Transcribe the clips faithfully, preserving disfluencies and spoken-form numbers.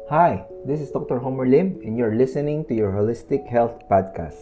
Hi, this is Doctor Homer Lim, and you're listening to your Holistic Health Podcast.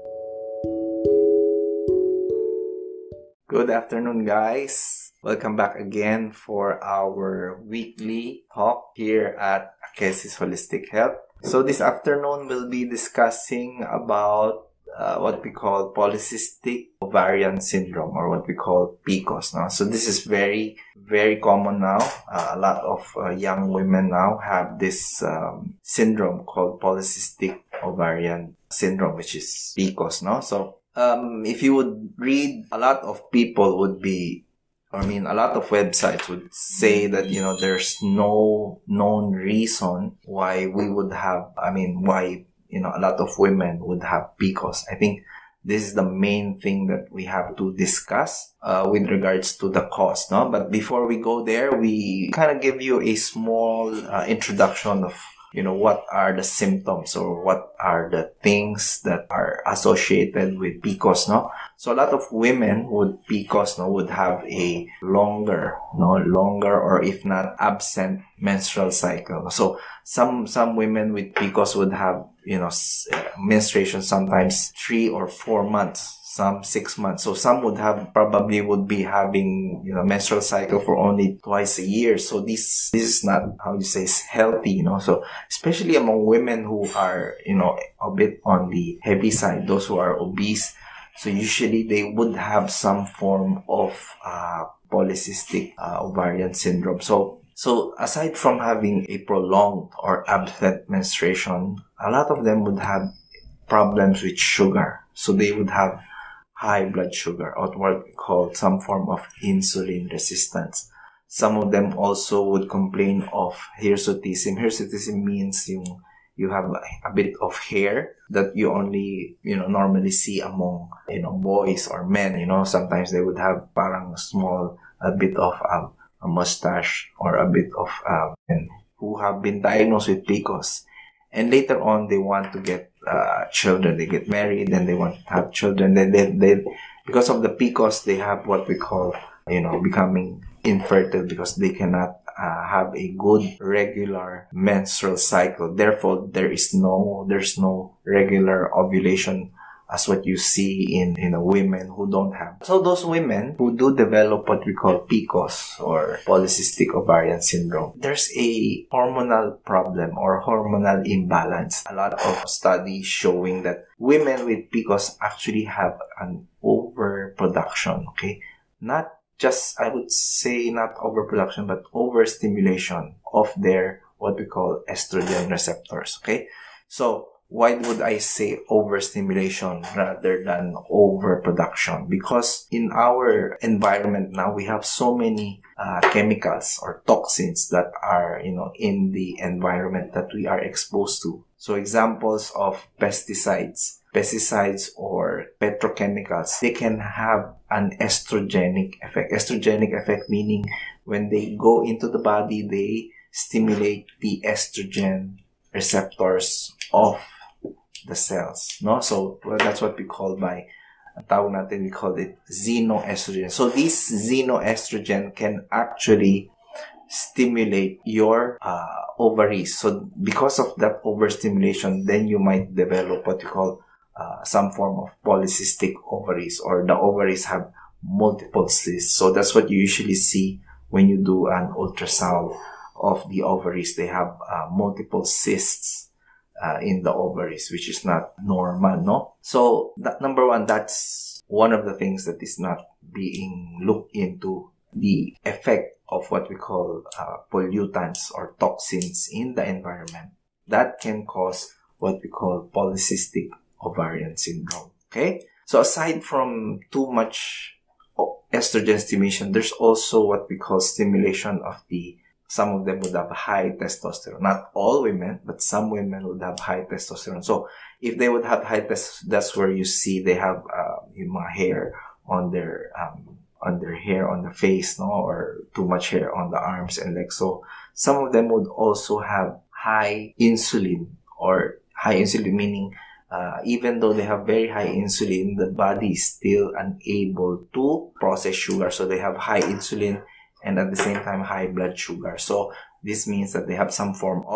Good afternoon, guys. Welcome back again for our weekly talk here at Akesis Holistic Health. So this afternoon, we'll be discussing about uh, what we call polycystic ovarian syndrome, or what we call P C O S. No? So this is very, very common now. Uh, a lot of uh, young women now have this um, syndrome called polycystic ovarian syndrome, which is P C O S. No? So um, if you would read, a lot of people would be I mean, a lot of websites would say that, you know, there's no known reason why we would have, I mean, why, you know, a lot of women would have P C O S. I think this is the main thing that we have to discuss uh, with regards to the cause, no? But before we go there, we kind of give you a small uh, introduction of, you know, what are the symptoms or what are the things that are associated with P C O S, no? So a lot of women with P C O S, no, would have a longer, no, longer or if not absent menstrual cycle. So some some women with P C O S would have, you know, menstruation sometimes three or four months, some six months. So some would have probably would be having, you know, menstrual cycle for only twice a year. So this this is not, how you say, healthy, you know. So especially among women who are, you know, a bit on the heavy side, those who are obese. So usually they would have some form of uh, polycystic uh, ovarian syndrome. So so aside from having a prolonged or absent menstruation, a lot of them would have problems with sugar. So they would have high blood sugar, or what we call some form of insulin resistance. Some of them also would complain of hirsutism. Hirsutism means yung you have a bit of hair that you only, you know, normally see among, you know, boys or men. You know, sometimes they would have parang small, a bit of um, a mustache or a bit of um, and who have been diagnosed with P C O S. And later on, they want to get uh, children. They get married and they want to have children. Then they, they, because of the P C O S, they have what we call, you know, becoming infertile because they cannot uh, have a good regular menstrual cycle. Therefore, there is no, there's no regular ovulation as what you see in, you know, women who don't have. So those women who do develop what we call P C O S or polycystic ovarian syndrome, there's a hormonal problem or hormonal imbalance. A lot of studies showing that women with P C O S actually have an overproduction, okay? Not just, I would say, not overproduction, but overstimulation of their, what we call estrogen receptors, okay? So, why would I say overstimulation rather than overproduction? Because in our environment now, we have so many uh, chemicals or toxins that are, you know, in the environment that we are exposed to. So examples of pesticides, pesticides or petrochemicals, they can have an estrogenic effect. Estrogenic effect meaning when they go into the body, they stimulate the estrogen receptors of the cells, no? So well, that's what we call by tawag natin, we call it xenoestrogen. So this xenoestrogen can actually stimulate your uh, ovaries. So because of that overstimulation, then you might develop what you call uh, some form of polycystic ovaries, or the ovaries have multiple cysts. So that's what you usually see when you do an ultrasound of the ovaries. They have uh, multiple cysts Uh, in the ovaries, which is not normal, no? So, that, number one, that's one of the things that is not being looked into, the effect of what we call uh, pollutants or toxins in the environment. That can cause what we call polycystic ovarian syndrome, okay? So, aside from too much estrogen stimulation, there's also what we call stimulation of the some of them would have high testosterone. Not all women, but some women would have high testosterone. So if they would have high testosterone, that's where you see they have uh, yung mga hair on their um, on their hair on the face, no, or too much hair on the arms and legs. So some of them would also have high insulin, or high insulin meaning uh, even though they have very high insulin, the body is still unable to process sugar. So they have high insulin and at the same time high blood sugar. So this means that they have some form of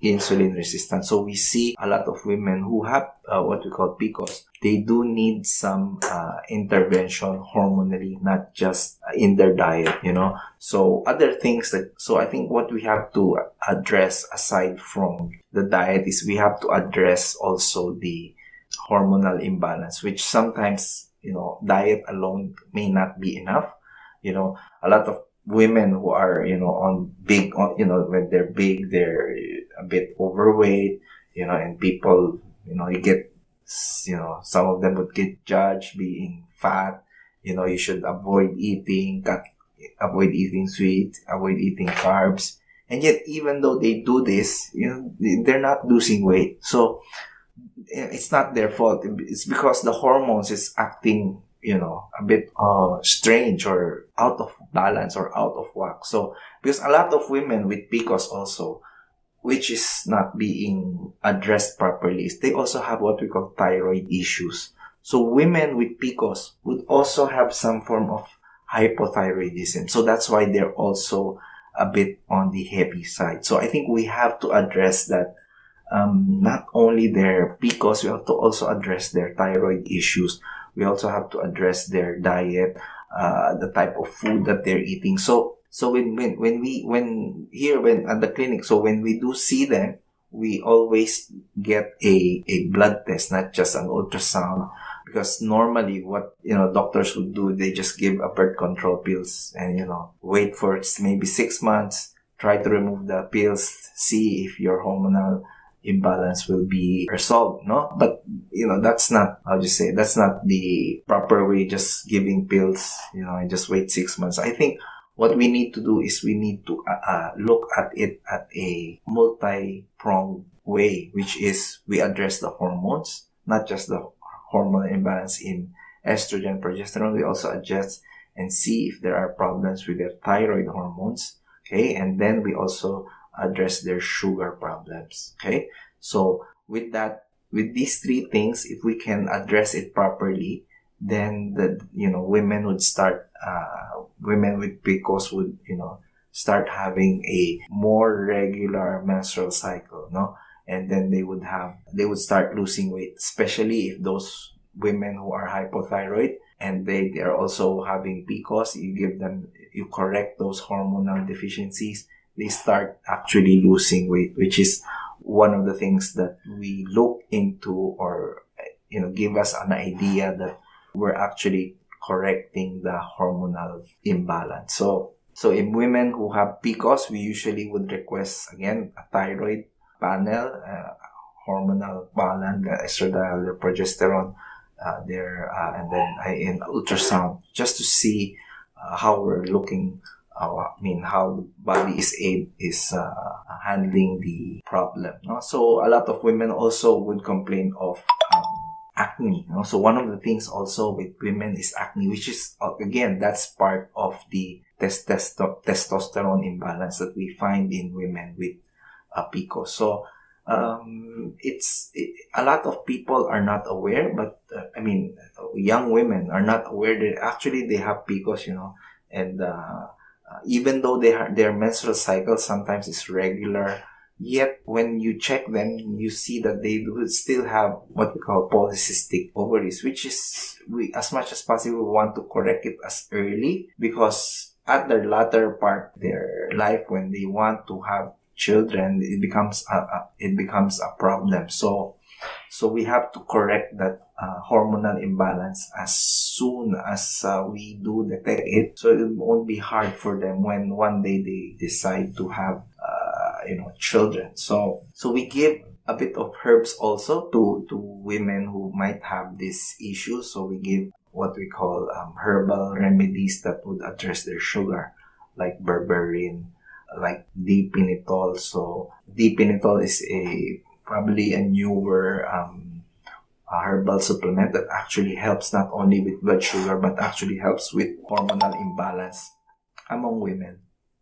insulin resistance. So we see a lot of women who have uh, what we call P C O S. They do need some uh, intervention hormonally, not just in their diet, you know. So other things that, so I think what we have to address aside from the diet is we have to address also the hormonal imbalance, which sometimes, you know, diet alone may not be enough. You know, a lot of women who are, you know, on big, you know, when they're big, they're a bit overweight, you know, and people, you know, you get, you know, some of them would get judged being fat. You know, you should avoid eating, cut, avoid eating sweet, avoid eating carbs. And yet, even though they do this, you know, they're not losing weight. So it's not their fault. It's because the hormones is acting, you know, a bit uh, strange or out of balance or out of whack. So, because a lot of women with P C O S also, which is not being addressed properly, is they also have what we call thyroid issues. So, women with P C O S would also have some form of hypothyroidism. So, that's why they're also a bit on the heavy side. So, I think we have to address that. Um, not only their P C O S, we have to also address their thyroid issues. We also have to address their diet, uh, the type of food that they're eating. So, so when, when, when we, when here, when at the clinic, so when we do see them, we always get a, a blood test, not just an ultrasound. Because normally what, you know, doctors would do, they just give a birth control pills and, you know, wait for maybe six months, try to remove the pills, see if your hormonal imbalance will be resolved, no? But, you know, that's not, how do you say, that's not the proper way, just giving pills, you know, and just wait six months. I think what we need to do is we need to uh, uh, look at it at a multi-pronged way, which is we address the hormones, not just the hormonal imbalance in estrogen, progesterone. We also adjust and see if there are problems with their thyroid hormones, okay? And then we also address their sugar problems, okay? So with that, with these three things, if we can address it properly, then the, you know, women would start, uh, women with P C O S would, you know, start having a more regular menstrual cycle, no? And then they would have, they would start losing weight, especially if those women who are hypothyroid and they, they are also having P C O S, you give them, you correct those hormonal deficiencies, they start actually losing weight, which is one of the things that we look into, or, you know, give us an idea that we're actually correcting the hormonal imbalance. So, so in women who have P C O S, we usually would request, again, a thyroid panel, uh, hormonal balance, the estradiol, the progesterone, uh, there, uh, and then uh, in ultrasound, just to see uh, how we're looking. Uh, I mean, how the body is aid is uh, handling the problem. No? So a lot of women also would complain of um, acne. You know? So one of the things also with women is acne, which is, uh, again, that's part of the testo- testosterone imbalance that we find in women with uh, P C O S. So um, it's it, a lot of people are not aware, but uh, I mean, young women are not aware that actually they have P C O S, you know, and uh, Uh, even though they ha- their menstrual cycle sometimes is regular, yet when you check them, you see that they do still have what we call polycystic ovaries, which is, we, as much as possible, want to correct it as early, because at the latter part of their life, when they want to have children, it becomes a, a it becomes a problem. So, so we have to correct that uh, hormonal imbalance as soon as uh, we do detect it, so it won't be hard for them when one day they decide to have uh, you know children. So so we give a bit of herbs also to to women who might have this issue. So we give what we call um, herbal remedies that would address their sugar, like berberine, like dipinitol. So dipinitol is a probably a newer um, a herbal supplement that actually helps not only with blood sugar, but actually helps with hormonal imbalance among women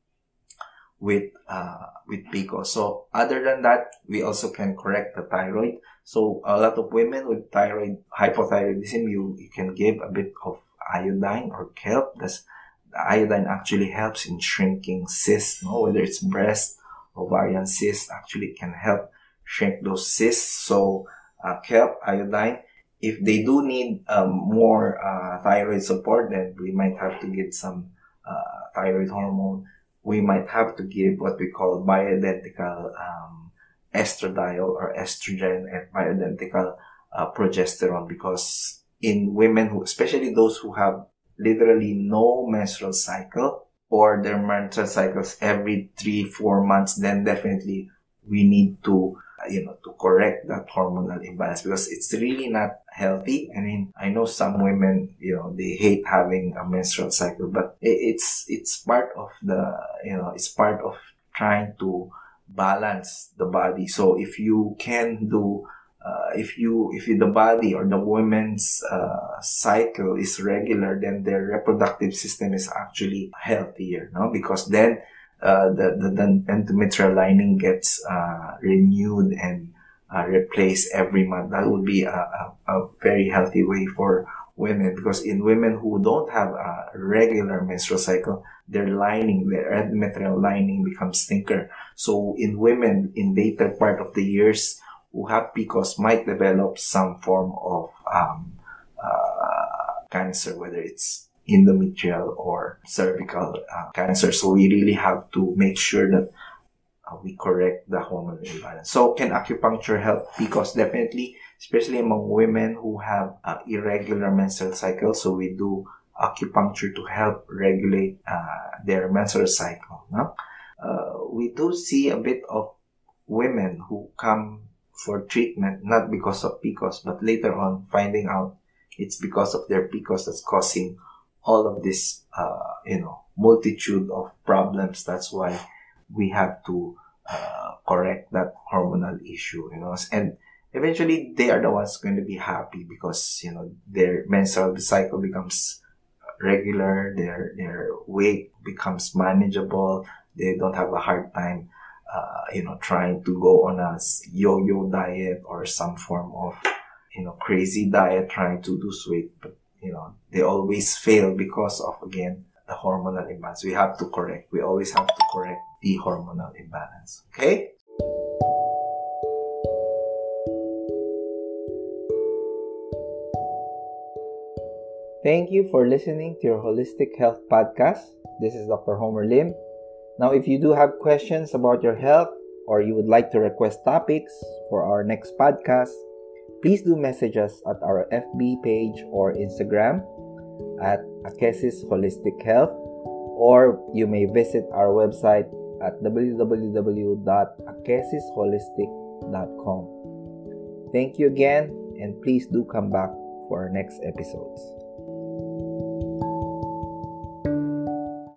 with uh, with P C O S. So other than that, we also can correct the thyroid. So a lot of women with thyroid hypothyroidism, you, you can give a bit of iodine or kelp. That's, the iodine actually helps in shrinking cysts, no? Whether it's breast ovarian cysts. Actually, can help shrink those cysts. So, uh, kelp, iodine. If they do need um, more uh, thyroid support, then we might have to give some uh, thyroid hormone. We might have to give what we call bioidentical um, estradiol or estrogen and bioidentical uh, progesterone, because in women who, especially those who have literally no menstrual cycle or their menstrual cycles every three, four months, then definitely we need to you know, to correct that hormonal imbalance, because it's really not healthy. I mean, I know some women, you know, they hate having a menstrual cycle, but it's, it's part of the, you know, it's part of trying to balance the body. So if you can do, uh, if you, if the body or the woman's, uh, cycle is regular, then their reproductive system is actually healthier, no? Because then, Uh, the, the, the endometrial lining gets uh, renewed and uh, replaced every month. That would be a, a, a very healthy way for women, because in women who don't have a regular menstrual cycle, their lining, their endometrial lining becomes thinner. So in women in later part of the years who have P C O S might develop some form of um, uh, cancer, whether it's endometrial or cervical uh, cancer. So we really have to make sure that uh, we correct the hormonal imbalance. So can acupuncture help P C O S? Definitely, especially among women who have uh, irregular menstrual cycle. So we do acupuncture to help regulate uh, their menstrual cycle. No? Uh, we do see a bit of women who come for treatment not because of P C O S, but later on finding out it's because of their P C O S that's causing all of this, uh, you know, multitude of problems. That's why we have to uh, correct that hormonal issue, you know, and eventually they are the ones going to be happy because, you know, their menstrual cycle becomes regular, their their weight becomes manageable, they don't have a hard time, uh, you know, trying to go on a yo-yo diet or some form of, you know, crazy diet trying to lose weight, but you know, they always fail because of, again, the hormonal imbalance. We have to correct. We always have to correct the hormonal imbalance. Okay? Thank you for listening to your Holistic Health Podcast. This is Doctor Homer Lim. Now, if you do have questions about your health or you would like to request topics for our next podcast, please do message us at our F B page or Instagram at Akesis Holistic Health, or you may visit our website at w w w dot akesis holistic dot com. Thank you again, and please do come back for our next episodes.